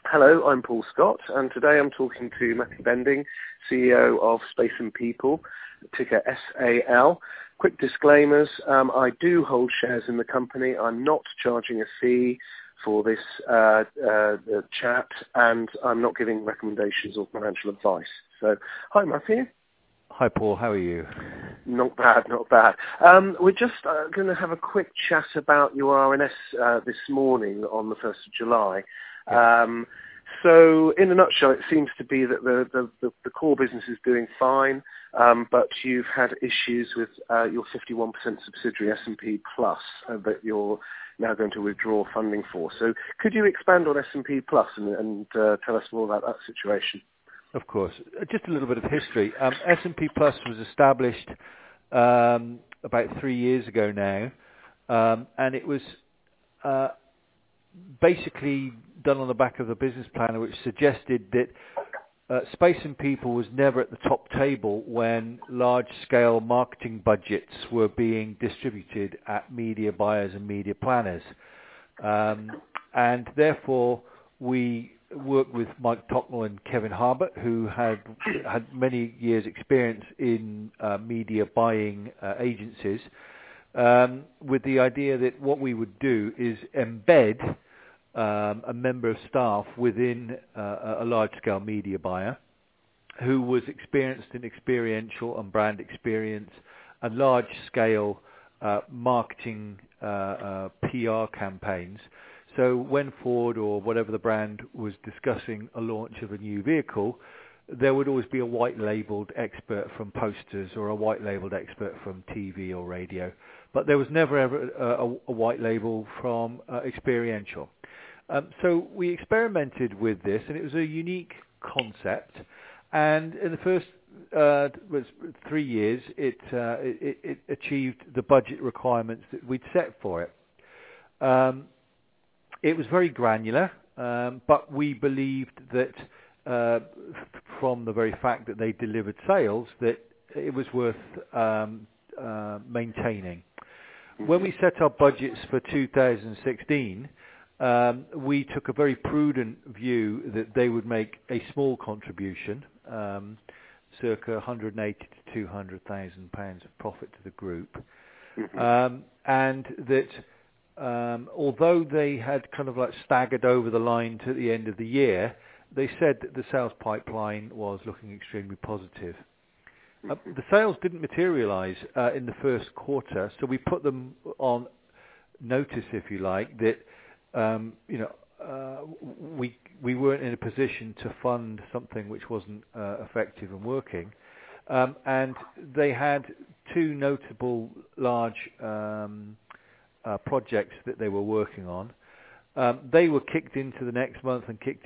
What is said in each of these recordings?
Hello, I'm Paul Scott, and today I'm talking to Matthew Bending, CEO of Space and People, ticker SAL. Quick disclaimers, I do hold shares in the company. I'm not charging a fee for this chat, and I'm not giving recommendations or financial advice. So, hi Matthew. Hi Paul, how are you? Not bad, not bad. We're just going to have a quick chat about your RNS this morning on the 1st of July. So, in a nutshell, it seems to be that the core business is doing fine, but you've had issues with your 51% subsidiary S&P Plus that you're now going to withdraw funding for. So, could you expand on S&P Plus and tell us more about that situation? Of course. Just a little bit of history. S&P Plus was established about 3 years ago now, and it was basically done on the back of a business plan which suggested that Space and People was never at the top table when large-scale marketing budgets were being distributed at media buyers and media planners. And therefore, we worked with Mike Tocknell and Kevin Harbert, who had many years' experience in media buying agencies, with the idea that what we would do is embed a member of staff within a large-scale media buyer who was experienced in experiential and brand experience and large-scale marketing PR campaigns. So when Ford or whatever the brand was discussing a launch of a new vehicle, there would always be a white-labelled expert from posters or a white-labelled expert from TV or radio. But there was never ever a white label from experiential. So we experimented with this, and it was a unique concept. And in the first 3 years, it achieved the budget requirements that we'd set for it. It was very granular, but we believed that from the very fact that they delivered sales, that it was worth maintaining. When we set our budgets for 2016, we took a very prudent view that they would make a small contribution, circa 180 to 200,000 pounds of profit to the group, and that although they had kind of like staggered over the line to the end of the year, they said that the sales pipeline was looking extremely positive. The sales didn't materialise in the first quarter, so we put them on notice, if you like, that we weren't in a position to fund something which wasn't effective and working, and they had two notable large projects that they were working on. They were kicked into the next month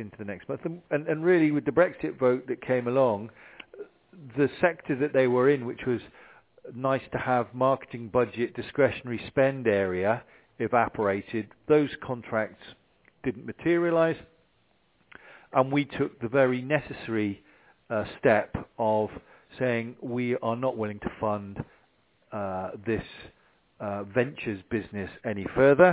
and really with the Brexit vote that came along, the sector that they were in, which was nice to have marketing budget discretionary spend area, evaporated. Those contracts didn't materialise, and we took the very necessary step of saying we are not willing to fund this ventures business any further,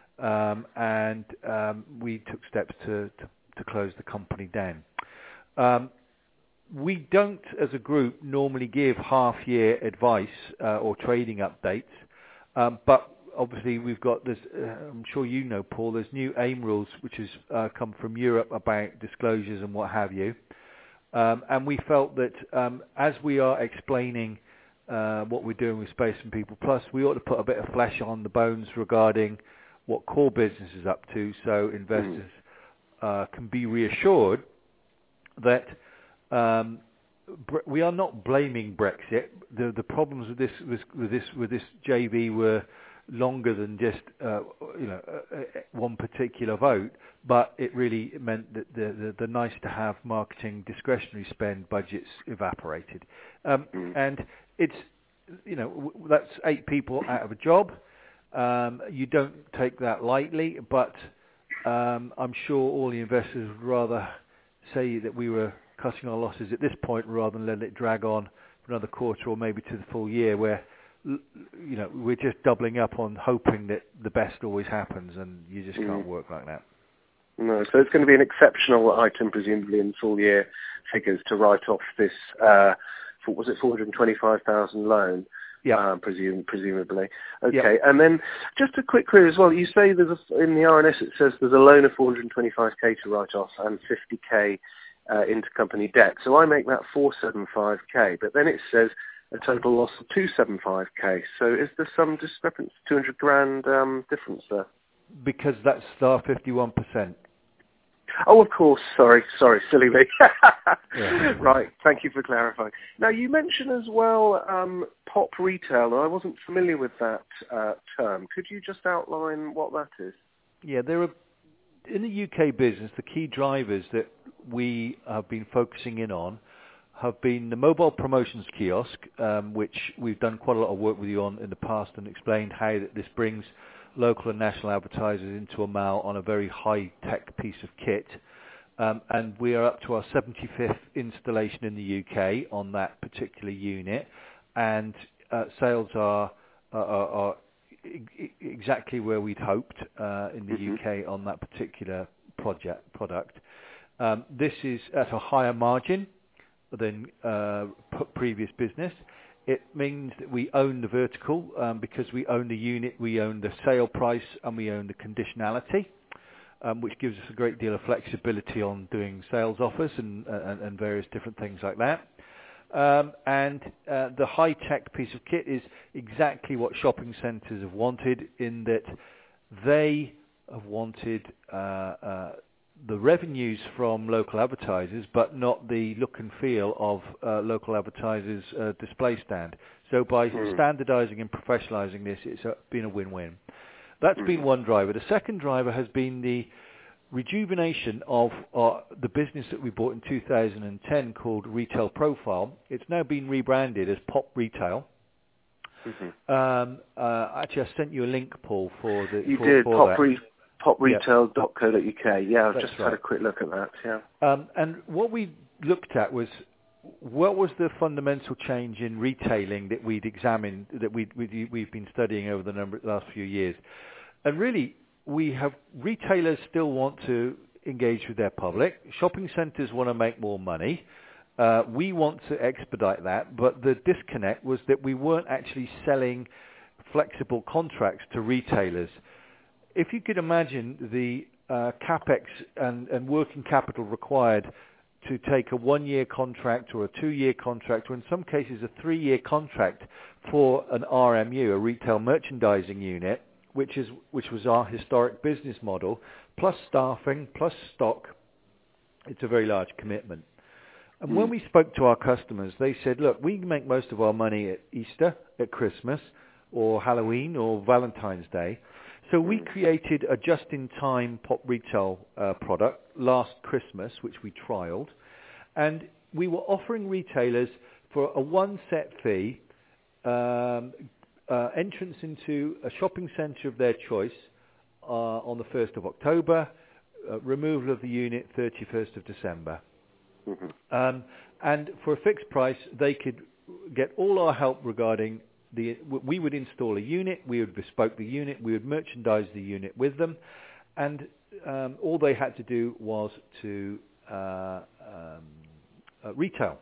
and we took steps to close the company down. We don't, as a group, normally give half-year advice or trading updates, but obviously we've got this, I'm sure you know, Paul, there's new AIM rules which has come from Europe about disclosures and what have you. And we felt that as we are explaining what we're doing with Space and People Plus, we ought to put a bit of flesh on the bones regarding what core business is up to, so investors can be reassured that we are not blaming Brexit. The problems with this JV were longer than just one particular vote, but it really meant that the nice to have marketing discretionary spend budgets evaporated, and it's that's 8 people out of a job. You don't take that lightly, but I'm sure all the investors would rather say that we were cutting our losses at this point rather than let it drag on for another quarter or maybe to the full year, where we're just doubling up on hoping that the best always happens, and you just can't work like that. No, so it's going to be an exceptional item, presumably in full year figures, to write off this, was it 425,000 loan? Yeah. Presumably. Okay, Yep. and then just a quick query as well. You say in the RNS it says there's a loan of 425k to write off and 50k intercompany debt. So I make that 475k, but then it says a total loss of 275k. So is there some discrepancy, 200 grand difference there? Because that's our 51%. Oh, of course. Sorry, silly me. Yeah. Right, thank you for clarifying. Now, you mentioned as well pop retail, and I wasn't familiar with that term. Could you just outline what that is? Yeah, there are, in the UK business, the key drivers that we have been focusing in on have been the mobile promotions kiosk, which we've done quite a lot of work with you on in the past and explained how that this brings local and national advertisers into a mile on a very high-tech piece of kit. And we are up to our 75th installation in the UK on that particular unit, and sales are exactly where we'd hoped in the UK on that particular product. This is at a higher margin than previous business. It means that we own the vertical because we own the unit, we own the sale price, and we own the conditionality, which gives us a great deal of flexibility on doing sales offers and various different things like that. And the high-tech piece of kit is exactly what shopping centres have wanted, in that they have wanted the revenues from local advertisers, but not the look and feel of local advertisers' display stand. So by standardising and professionalising this, it's been a win-win. That's been one driver. The second driver has been the rejuvenation of the business that we bought in 2010 called Retail Profile. It's now been rebranded as Pop Retail. Actually, I sent you a link, Paul, for the... You for, did, for popretail.co.uk. Yeah, I've just right. had a quick look at that, yeah. And what we looked at was, what was the fundamental change in retailing that we'd examined, that we've been studying over the last few years. And really, retailers still want to engage with their public. Shopping centres want to make more money. We want to expedite that, but the disconnect was that we weren't actually selling flexible contracts to retailers. If you could imagine the capex and working capital required to take a 1-year contract or a 2-year contract, or in some cases a 3-year contract for an RMU, a retail merchandising unit, which was our historic business model, plus staffing, plus stock, it's a very large commitment. And when we spoke to our customers, they said, look, we make most of our money at Easter, at Christmas, or Halloween, or Valentine's Day. So we created a just-in-time Pop Retail product last Christmas, which we trialled. And we were offering retailers, for a one-set fee, entrance into a shopping centre of their choice on the 1st of October, removal of the unit 31st of December. And for a fixed price, they could get all our help regarding we would install a unit, we would bespoke the unit, we would merchandise the unit with them, and all they had to do was to retail.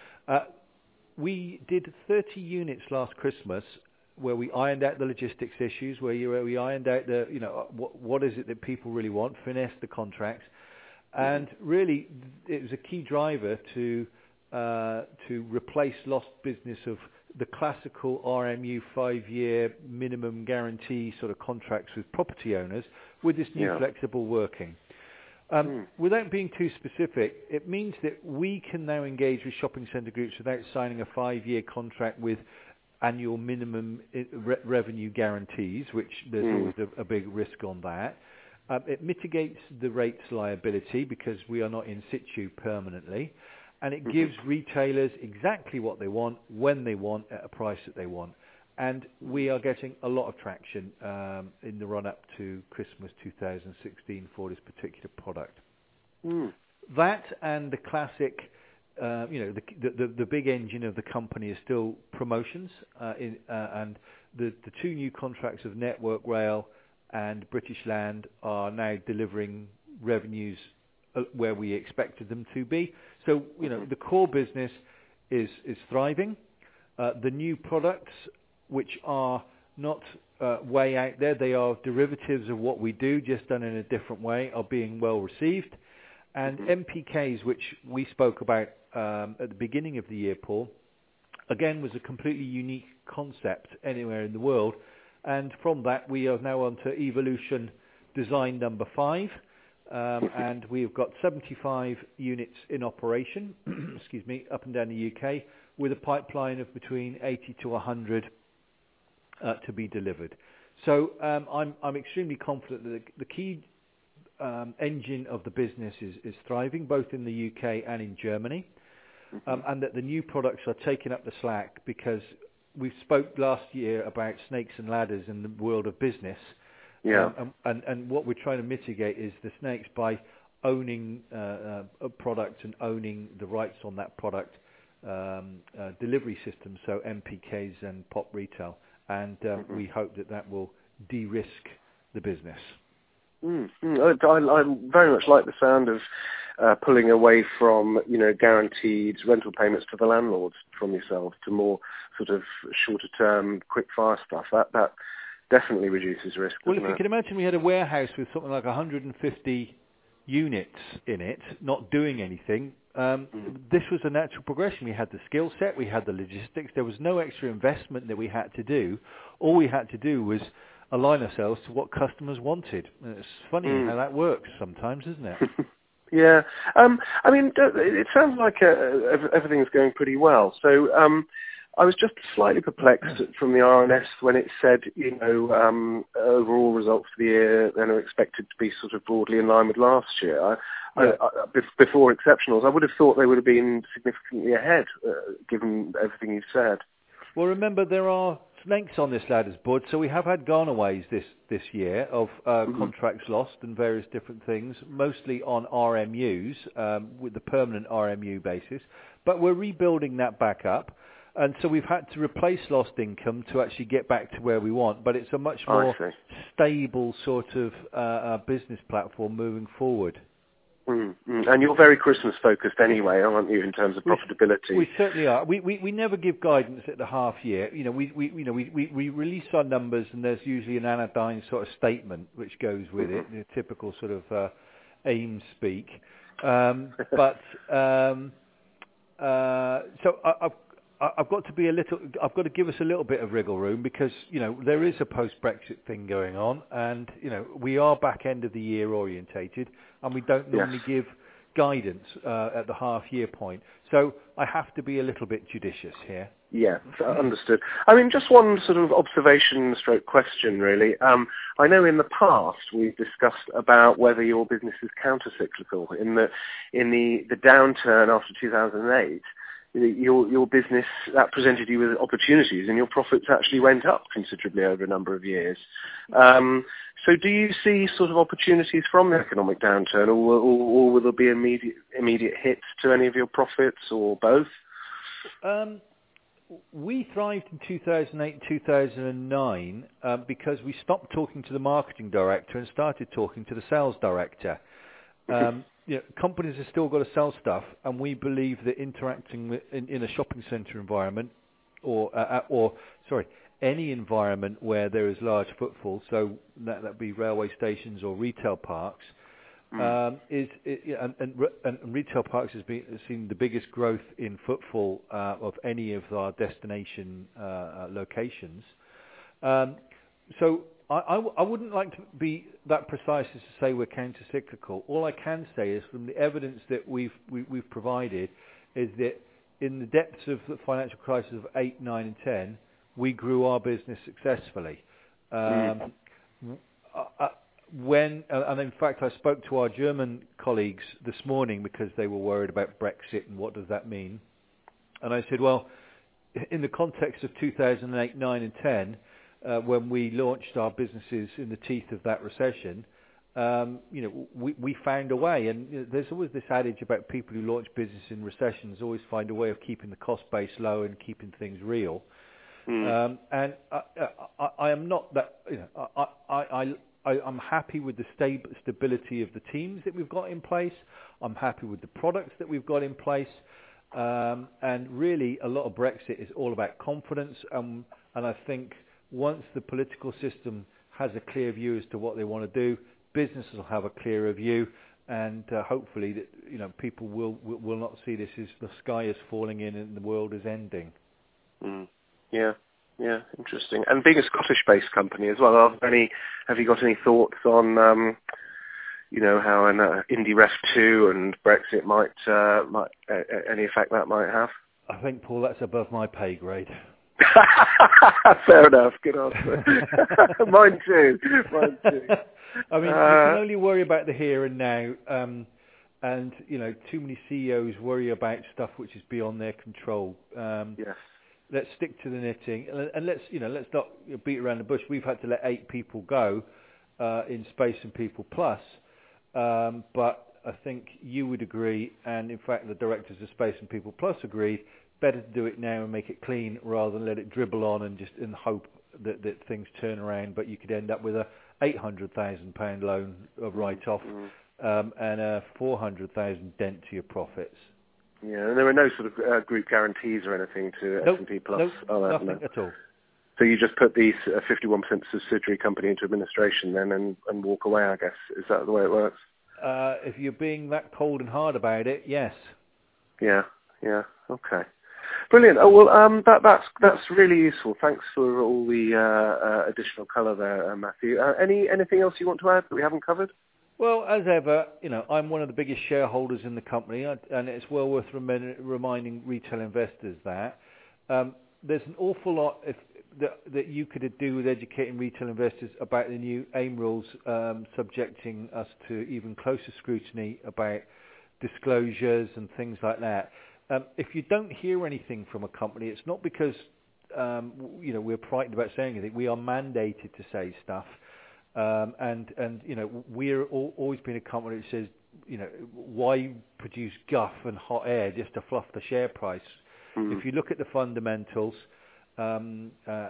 We did 30 units last Christmas, where we ironed out the logistics issues, where we ironed out what is it that people really want, finesse the contracts, and really it was a key driver to replace lost business of the classical RMU 5-year minimum guarantee sort of contracts with property owners with this new flexible working. Without being too specific, it means that we can now engage with shopping centre groups without signing a 5-year contract with annual minimum revenue guarantees, which there's always a big risk on that. It mitigates the rates liability because we are not in situ permanently. And it gives retailers exactly what they want, when they want, at a price that they want. And we are getting a lot of traction in the run-up to Christmas 2016 for this particular product. That and the classic, the big engine of the company is still promotions. And the 2 new contracts of Network Rail and British Land are now delivering revenues where we expected them to be. So, the core business is thriving. The new products, which are not way out there, they are derivatives of what we do, just done in a different way, are being well received. And MPKs, which we spoke about at the beginning of the year, Paul, again was a completely unique concept anywhere in the world. And from that, we are now on to Evolution Design number 5. And we've got 75 units in operation, excuse me, up and down the UK, with a pipeline of between 80 to 100 to be delivered. So I'm extremely confident that the key engine of the business is thriving, both in the UK and in Germany, and that the new products are taking up the slack, because we spoke last year about snakes and ladders in the world of business. Yeah. And what we're trying to mitigate is the snakes by owning a product and owning the rights on that product delivery system, so MPKs and Pop Retail. And we hope that will de-risk the business. I very much like the sound of pulling away from, guaranteed rental payments to the landlords from yourselves to more sort of shorter-term, quick-fire stuff. That definitely reduces risk. Well, if you can imagine, we had a warehouse with something like 150 units in it, not doing anything. This was a natural progression. We had the skill set, we had the logistics. There was no extra investment that we had to do. All we had to do was align ourselves to what customers wanted. And it's funny how that works sometimes, isn't it? Yeah. It sounds like everything's going pretty well. So I was just slightly perplexed from the RNS when it said, overall results for the year then are expected to be sort of broadly in line with last year. Before exceptionals, I would have thought they would have been significantly ahead, given everything you've said. Well, remember, there are snakes on this ladders board, so we have had gonaways this year of contracts lost and various different things, mostly on RMUs, with the permanent RMU basis. But we're rebuilding that back up. And so we've had to replace lost income to actually get back to where we want. But it's a much more stable sort of business platform moving forward. And you're very Christmas focused anyway, aren't you, in terms of profitability? We certainly are. We never give guidance at the half year. We release our numbers, and there's usually an anodyne sort of statement which goes with it, the typical sort of AIM speak. So I've got to give us a little bit of wriggle room, because there is a post-Brexit thing going on, and we are back end of the year orientated, and we don't normally give guidance at the half year point. So I have to be a little bit judicious here. Yeah, understood. Just one sort of observation stroke question, really. I know in the past we've discussed about whether your business is counter-cyclical. In the downturn after 2008, your business, that presented you with opportunities, and your profits actually went up considerably over a number of years. So do you see sort of opportunities from the economic downturn, or will there be immediate hits to any of your profits, or both? We thrived in 2008, 2009 because we stopped talking to the marketing director and started talking to the sales director. Companies have still got to sell stuff, and we believe that interacting in a shopping centre environment, or any environment where there is large footfall, so that be railway stations or retail parks, and retail parks has seen the biggest growth in footfall of any of our destination locations. So I wouldn't like to be that precise as to say we're counter-cyclical. All I can say is, from the evidence that we've provided, is that in the depths of the financial crisis of 8, 9 and 10, we grew our business successfully. And in fact, I spoke to our German colleagues this morning because they were worried about Brexit and what does that mean. And I said, well, in the context of 2008, 9 and 10, when we launched our businesses in the teeth of that recession, we found a way. And there's always this adage about people who launch business in recessions always find a way of keeping the cost base low and keeping things real. And I am not that. I'm happy with the stability of the teams that we've got in place. I'm happy with the products that we've got in place. And really, a lot of Brexit is all about confidence. And I think once the political system has a clear view as to what they want to do, businesses will have a clearer view. And hopefully, that people will not see this as the sky is falling in and the world is ending. Yeah, interesting. And being a Scottish-based company as well, have you got any thoughts on, how an Indie Ref 2 and Brexit might any effect that might have? I think, Paul, that's above my pay grade. Fair enough. Good answer. Mine too. I mean, you can only worry about the here and now, and too many CEOs worry about stuff which is beyond their control. Yes. Let's stick to the knitting, and let's not beat around the bush. We've had to let 8 people go in Space and People Plus, but I think you would agree, and in fact the directors of Space and People Plus agreed, better to do it now and make it clean rather than let it dribble on and just in hope that things turn around. But you could end up with a £800,000 loan of write-off and a £400,000 dent to your profits. Yeah, and there were no sort of group guarantees or anything to S&P Plus? Nope, nothing at all. So you just put these 51% subsidiary company into administration then and walk away, I guess. Is that the way it works? If you're being that cold and hard about it, yes. Yeah, okay. Brilliant. Oh, well, that's really useful. Thanks for all the additional colour there, Matthew. Anything else you want to add that we haven't covered? Well, as ever, I'm one of the biggest shareholders in the company, and it's well worth reminding retail investors that there's an awful lot that you could do with educating retail investors about the new AIM rules, subjecting us to even closer scrutiny about disclosures and things like that. If you don't hear anything from a company, it's not because we're frightened about saying anything. We are mandated to say stuff. And we're always been a company that says, why produce guff and hot air just to fluff the share price? Mm-hmm. If you look at the fundamentals and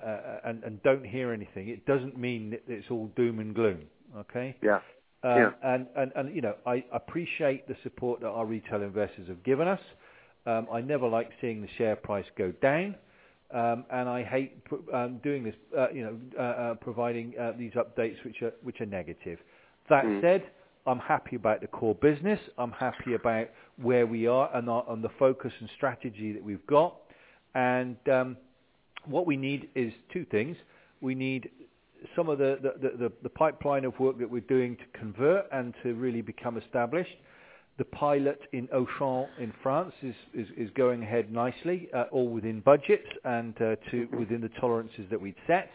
don't hear anything, it doesn't mean that it's all doom and gloom. Okay? Yeah. And I appreciate the support that our retail investors have given us. I never like seeing the share price go down. And I hate doing this, providing these updates which are negative. That said, I'm happy about the core business. I'm happy about where we are and the focus and strategy that we've got. And what we need is 2 things. We need some of the pipeline of work that we're doing to convert and to really become established. The pilot in Auchan in France is going ahead nicely, all within budget and within the tolerances that we'd set.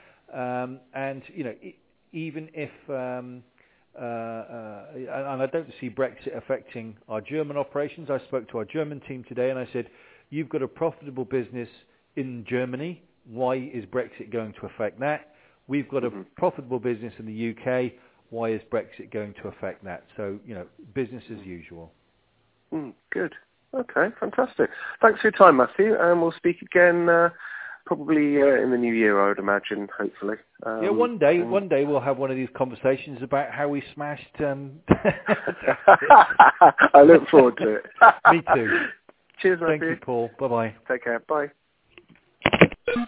And even if and I don't see Brexit affecting our German operations. I spoke to our German team today and I said, "You've got a profitable business in Germany. Why is Brexit going to affect that? We've got a profitable business in the UK. Why is Brexit going to affect that?" So, business as usual. Good. Okay, fantastic. Thanks for your time, Matthew, and we'll speak again probably in the new year, I would imagine, hopefully. One day we'll have one of these conversations about how we smashed... I look forward to it. Me too. Cheers, Matthew. Thank you, Paul. Bye-bye. Take care. Bye.